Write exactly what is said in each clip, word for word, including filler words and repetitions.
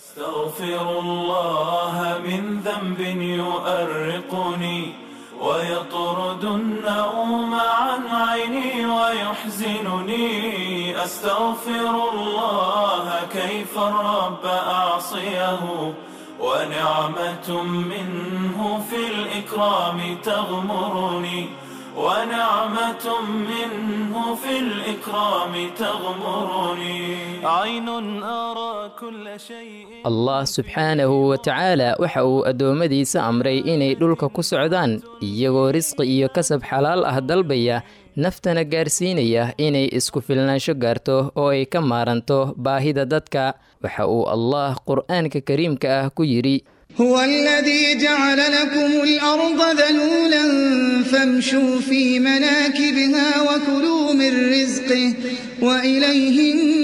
أستغفر الله من ذنب يؤرقني ويطرد النوم عن عيني ويحزنني أستغفر الله كيف الرب أعصيه ونعمة منه في الإكرام تغمرني ونعمة منه في الإكرام تغمرني عين أرى كل شيء الله سبحانه وتعالى waxa uu adoomadiisa amray inay dhulka ku socdaan iyagoo risqi iyo kasab xalaal ah dalbaya naftana gaarsiinaya inay isku filnaansho gaarto oo ay ka maaranto baahida dadka waxa uu Allah Qur'aanka Kariimka ah ku yiri هو الذي جعل لكم الأرض ذلولا فامشوا في مناكبها وكلوا من رزقه وإليه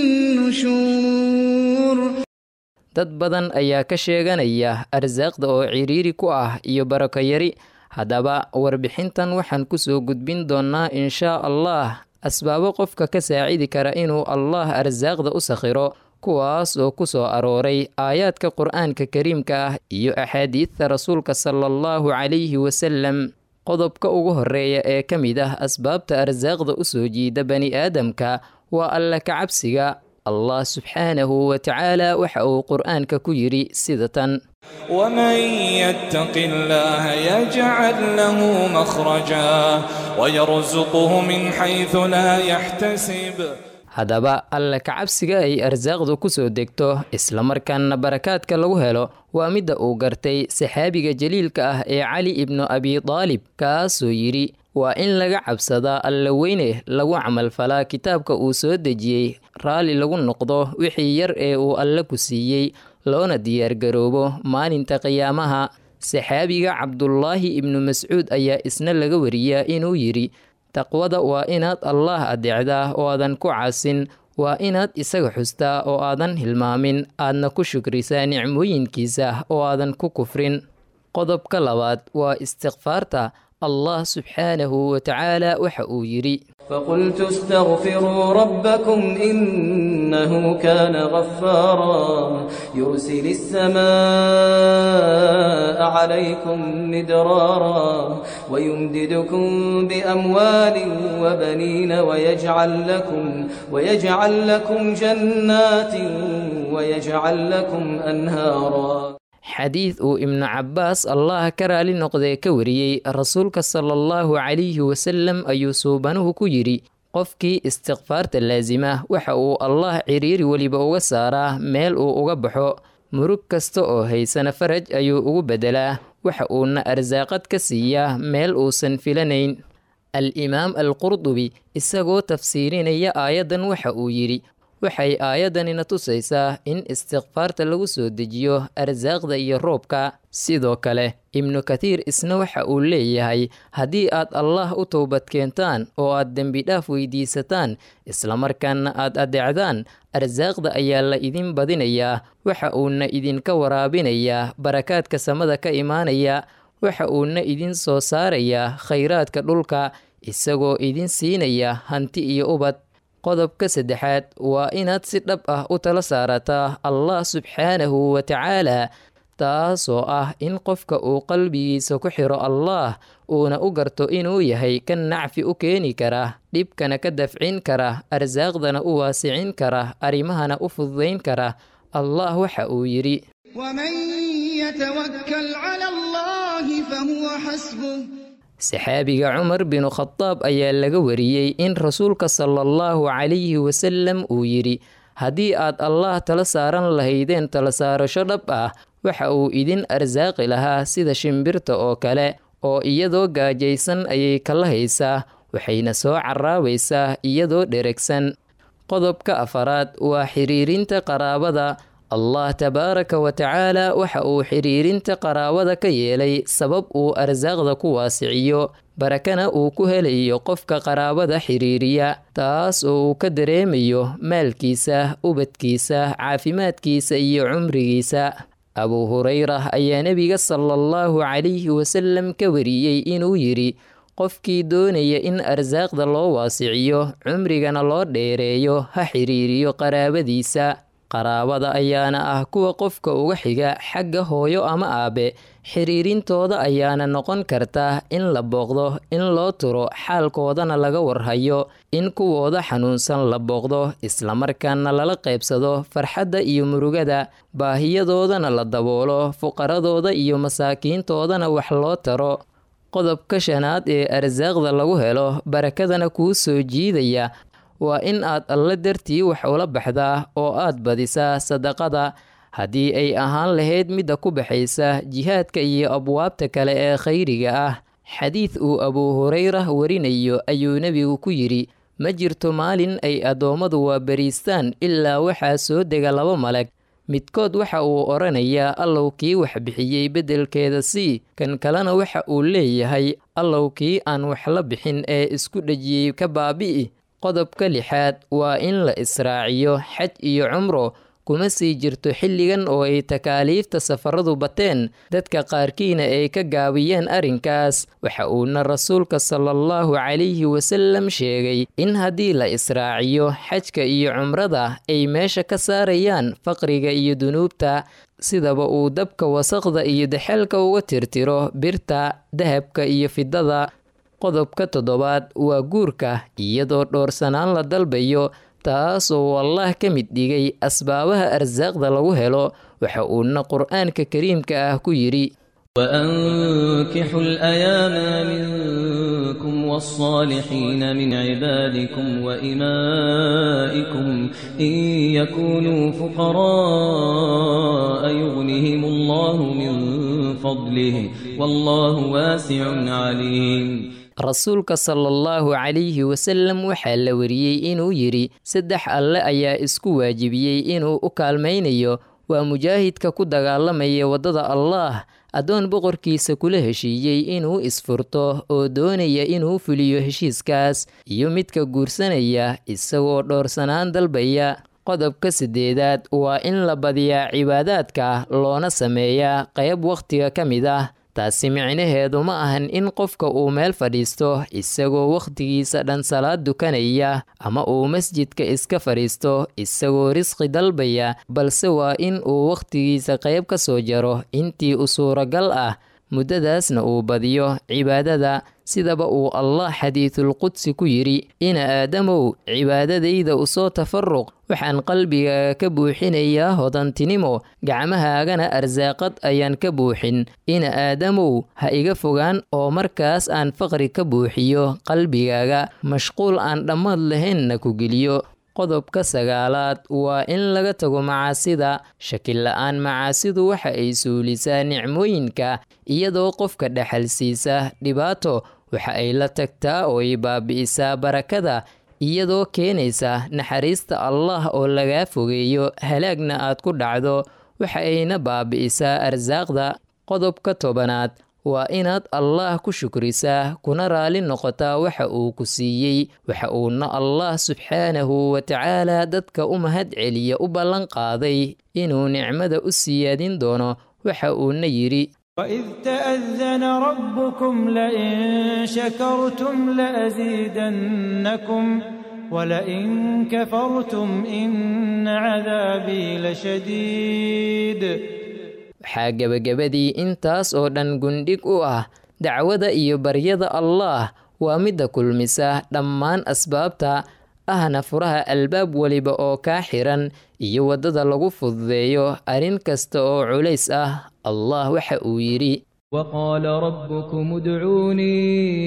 النشور dad badan ayaa ka sheeganaya arsaaqda oo ciriiri ku ah iyo barako yari haddaba warbixintan waxaan ku soo gudbin doonaa insha Allah asbaabo qofka ka saacidi kara inuu Allah arsaaqda u sakhiro kuwaas oo ku soo arooray aayaadka Qur'aanka Kariimka ah iyo axaadiista rasuulka sallallahu calayhi wasallam qodobka ugu horeeya ee ka mid ah asbaabta arsaaqda u soo jiida bani aadamka waa alla ka cabsiga Allah subxaanahu wa ta'ala waxa uu Qur'aanka ku yiri sidatan ومن يتق الله يجعل له مخرجا ويرزقه من حيث لا يحتسب haddaba alla ka cabsiga ay arsaaqdu ku soo degto isla markaana barakaadka lagu helo waa midda uu gartay saxaabiga jaliilka ah ee Cali ibn Abi Talib kaasoo yiri waa in laga cabsadaa alla weyne lagu camal falaa kitaabka uu soo dejiyey raali lagu noqdo wixii yar ee uu alla ku siiyey loona diyaar garoobo maalinta qiyaamaha saxaabiga Cabdullaahi ibn Mas'uud ayaa isna laga wariyaa inuu yiri taqwada waa inaad Allah adeecdaa oo aadan ku caasin waa inaad isaga xustaa oo aadan hilmaamin aadna ku shukrisaa nicmooyinkiisa oo aadan ku kufrin qodobka labaad waa istighfaarta Allah subxaanahu wa ta'ala waxa uu yiri فقلت استغفروا ربكم إنه كان غفارا يرسل السماء عليكم مدرارا ويمددكم بأموال وبنين ويجعل لكم ويجعل لكم جنات ويجعل لكم أنهارا xadiid uu ibnu cabbaas Allah ka raali noqday ka wariyey rasuulka sallallahu calayhi wasallam ayuu suubanuhu ku yiri qofkii istighfaarta laazima waxa uu Allah ciriiri waliba uga saaraa meel uu uga baxo murug kasta oo haysana faraj ayuu ugu bedelaa waxa uuna arsaaqad ka siiyaa meel uusan filanayn al-imaam al-Qurdubi isagoo tafsiirinaya aayadan waxa uu yiri waxay aayadanina tusaysaa in istighfaarta lagu soo dejiyo arsaaqda iyo roobka sidoo kale ibnu kathiir isna waxa uu leeyahay haddii aad Allah u toobad keentaan oo aad dembi dhaaf weydiisataan isla markaana aad adeecdaan arsaaqda ayaa la idin badinayaa waxa uuna idinka waraabinayaa barakaadka samada ka imaanaya waxa uuna idin soo saarayaa khayraadka dhulka isagoo idin siinaya hanti iyo ubad qodobka saddexaad waa inaad si dhab ah u tala saarataa Allah subxaanahu wa ta'ala taasoo ah in qofka uu qalbigiisa ku xiro Allah uuna u garto inuu yahay kan nacfi u keeni kara dhibkana ka dafcin kara arsaaqdana u waasicin kara arrimahana u fududayn kara Allah waxa uu yiri ومن يتوكل على الله فهو حسبه saxaabiga Cumar bin Khattab ayaa laga wariyey in rasuulka sallallahu calayhi wasallam uu yiri haddii aad Allah tala saaran lahaydeen tala saarasho dhab ah waxa uu idin arsaaqi lahaa sida shimbirta oo kale oo iyadoo gaajaysan ayay kala haysaa waxayna soo caraabaysaa iyadoo dheregsan qodobka afaraad waa xiriirinta qaraabada Allah tabaaraka wa ta'ala waxa uu xiriirinta qaraabada ka yeelay sabab uu arsaaqda ku waasiciyo barakana uu ku helayo qofka qaraabada xiriiriya taas oo uu ka dareemayo maalkiisa ubadkiisa caafimaadkiisa iyo cumrigiisa Abu Hurairah ayaa nabiga sallallahu calayhi wasallam ka wariyey inuu yiri qofkii doonaya in arsaaqda loo waasiciyo cumrigana loo dheereeyo ha xiriiriyo qaraabadiisa qaraabada ayaana ah kuwa qofka uga xiga xagga hooyo ama aabe xiriirintooda ayaana noqon karta in la booqdo in loo turo xaalkoodana laga warhayo in kuwooda xanuunsan la booqdo islamarkaana lala qaybsado farxadda iyo murugada baahiyadoodana la daboolo fuqaradooda iyo masaakiintoodana wax loo taro qodobka shanaad ee arsaaqda lagu helo barakadana kuu soo jiidaya waa in aad alle dartii wax ula baxdaa oo aad badisaa sadaqada haddii ay ahaan lahayd midda ku baxaysa jihaadka iyo abwaabta kale ee khayriga ah xadiid uu abuu hurayra warinayo ayuu nebigu ku yidhi ma jirto maalin ay addoommadu waabariistaan ilaa waxaa soo dega laba malag midkood waxa uu odhanayaa allow kii wax bixiyey beddelkeeda sii kan kalena waxa uu leeyahay allow kii aan wax la bixin ee isku dhejiyey ka baabi'i qodobka lixaad waa in la israaciyo xaj iyo cumro kuma sii jirto xilligan oo ay takaaliifta safaradu bateen dadka qaarkiina ay ka gaabiyeen arrinkaas waxa uuna rasuulka salaallahu calayhi wasallam sheegay in haddii la israaciyo xajka iyo cumrada ay meesha ka saarayaan faqriga iyo dunuubta sidaba uu dabka wasaqda iyo daxalka uga tirtiro birta dahabka iyo fidada qodobka toddobaad waa guurka iyadoo dhoorsanaan la dalbayo taasoo Allah ka mid dhigay asbaabaha arsaaqda lagu helo waxa uuna qur'aanka kariimka ah ku yiri وأنكحوا الأيام منكم والصالحين من عبادكم وإمائكم إن يكونوا فقراء يغنهم الله من فضله والله واسع عليم rasuulka sallallahu calayhi wasallam waxaa la wariyey inuu yidhi saddex alle ayaa isku waajibiyey inuu u kaalmaynayo waa mujaahidka ku dagaalamaya waddada allaah addoon boqorkiisa kula heshiiyey inuu isfurto oo doonaya inuu fuliyo heshiiskaas iyo midka guursanaya isagoo dhoorsanaan dalbaya qodobka siddeedaad waa in la badiyaa cibaadaadka loona sameeyaa qayb wakhtiga ka mid ah taasi micnaheedu ma ahan in qofka uu meel fadhiisto isagoo wakhtigiisa dhan salaad dukanaya ama uu masjidka iska fadhiisto isagoo risqi dalbaya balse waa in uu wakhtigiisa qayb ka soo jaro intii u suuragal ah muddadaasna uu badiyo cibaadada sidaba uu Allah xadiithul qudsi ku yidhi ina aadamow cibaadadayda u soo tafaruq waxaan qalbiga ka buuxinayaa hodantinimo gacmahaagana arsaaqad ayaan ka buuxin ina aadamow ha iga fogaan oo markaas aan faqri ka buuxiyo qalbigaaga mashquul aan dhammaad lahaynna ku geliyo qodobka sagaalaad waa in laga tago macaasida shakil-la'aan macaasidu waxa ay suulisaa nicmooyinka iyadoo qofka dhaxalsiisa dhibaato waxa ay la tagtaa oo ay baabi'isaa barakada iyadoo keenaysa naxariista Allah oo lagaa fogeeyo halaagna aad ku dhacdo waxa ayna baabi'isaa arsaaqda qodobka tobanaad waa inaad Allah ku shukrisaa kuna raali noqotaa waxa uu ku siiyey waxa uuna Allah subxaanahu wa tacaala dadka u mahad celiya u ballan qaaday inuu nicmada u siyaadin doono waxa uuna yidhi وإذ تأذن ربكم لئن شكرتم لأزيدنكم ولئن كفرتم إن عذابي لشديد waxaa gebagabadii intaas oo dhan gundhig u ah dacwada iyo baryada Allah waa midda kulmisa dhammaan asbaabta ahna furaha albaab waliba oo kaa xiran iyo waddada lagu fududeeyo arrin kasta oo culays ah Allah waxa uu yidhi وقال ربكم ادعوني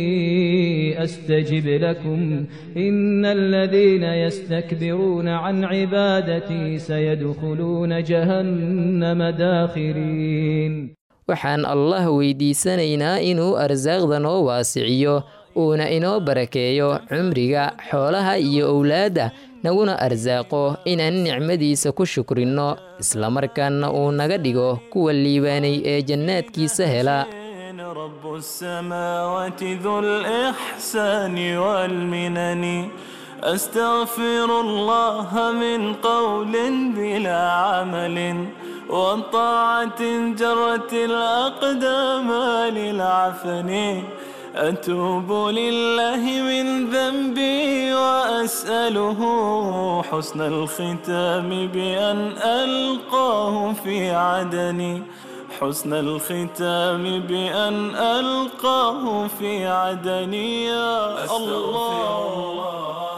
أستجب لكم إن الذين يستكبرون عن عبادتي سيدخلون جهنم داخرين waxaan Allah weydiisanaynaa inuu arsaaqda noo waasiciyo uuna inoo barakeeyo cumriga xoolaha iyo owlaadda naguna arsaaqo inaan nicmadiisa ku shukrinno islamarkaana uu naga dhigo kuwa liibaanay ee jannaadkiisa hela رب السماوات ذو الإحسان والمنن أستغفر الله من قول بلا عمل وطاعة جرت الأقدام للعفن أتوب لله من ذنبي وأسأله حسن الختام بأن ألقاه في عدني، حسن الختام بأن ألقاه في عدني. يا الله